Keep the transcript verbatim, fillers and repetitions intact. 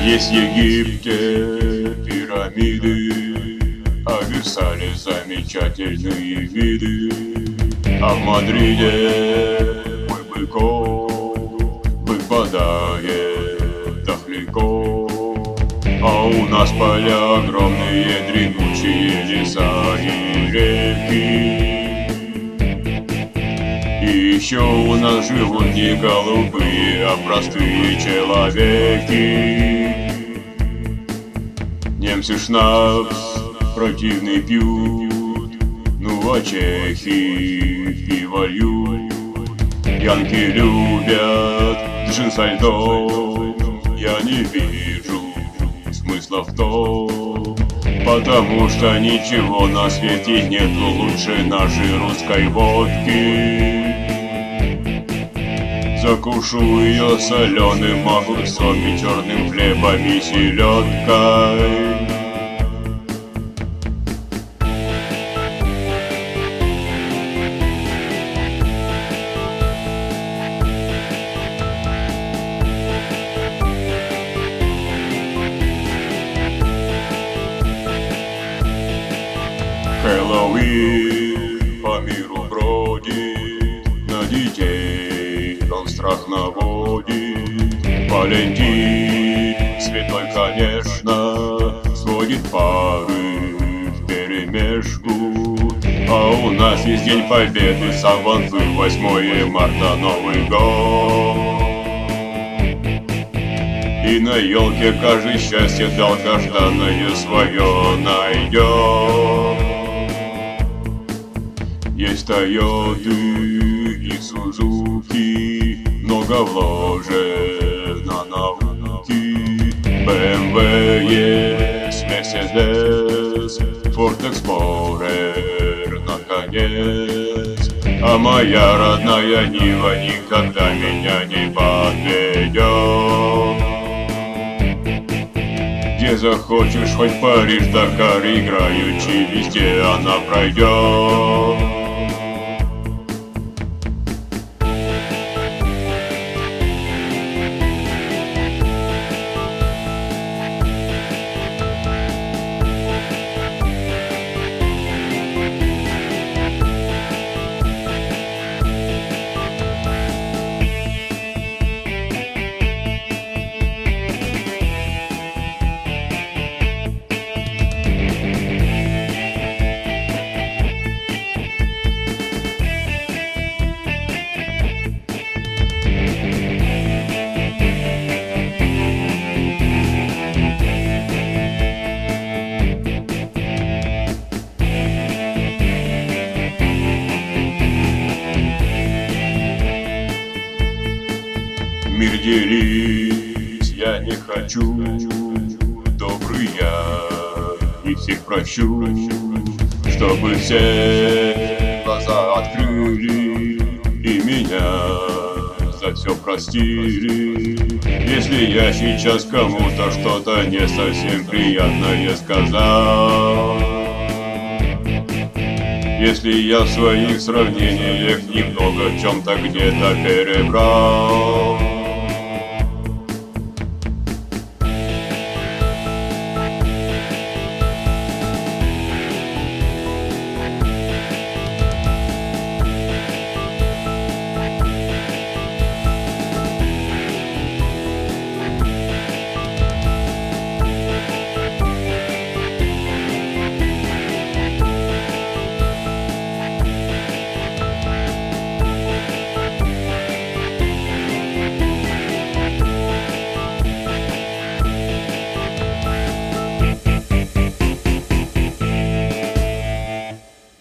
Есть в Египте пирамиды, а в Версале замечательные виды, а в Мадриде мой быков выпадает далеко. А у нас поля огромные, дремучие леса и реки. И еще у нас живут не голубые, а простые человеки. Немцы шнапс противный пьют, ну а чехи пиво льют. Янки любят джин со льдом, я не вижу смысла в том, потому что ничего на свете нету лучше нашей русской водки. Закушу ее соленым огурцом и черным хлебом и селедкой. Хэллоуин по миру бродит, на детей он страх наводит. Валентин святой, конечно, сводит пары вперемешку. А у нас есть День Победы, Саванты, восьмое марта, Новый год. И на елке каждый счастье долгожданное свое найдет. Есть Тойоты и Сузуки, много вложено науки. бэ эм вэ есть, Мерседес, Форд Эксплорер, наконец. А моя родная Нива никогда меня не подведет. Где захочешь, хоть Париж, Дакар, играючи, везде она пройдет. Мир делить я не хочу, добрый я и всех прощу, чтобы все глаза открыли и меня за все простили. Если я сейчас кому-то что-то не совсем приятное сказал, если я в своих сравнениях немного в чем-то где-то перебрал,